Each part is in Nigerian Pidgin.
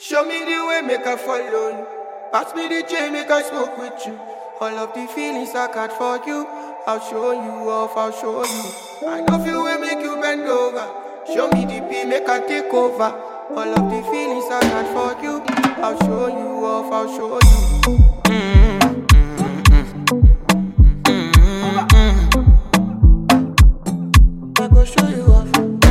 Show me the way, make I follow. Pass me the chain, make I smoke with you. All of the feelings I got for you, I'll show you off, I'll show you. I know you will make you bend over. Show me the P, make I take over. All of the feelings I got for you, I'll show you off, I'll show you. I go show you off.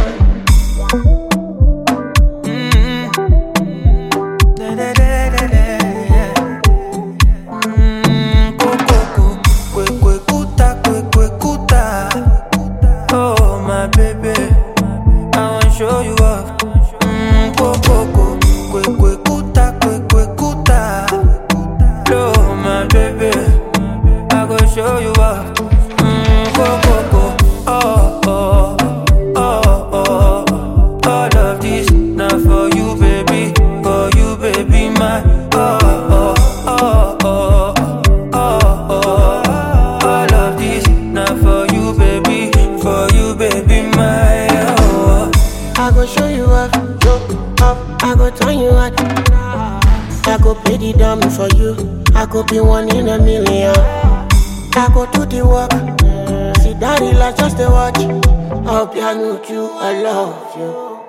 Oh my baby, I wanna show you off. Oh my baby, I go show you off. All of this not for you, baby, my. All of this not for you, baby, my. I go show you up, I go turn you out. I go pay the dummy for you. I go be one in a million. I go do the work. See daddy like just a watch. I'll be with you, I love you.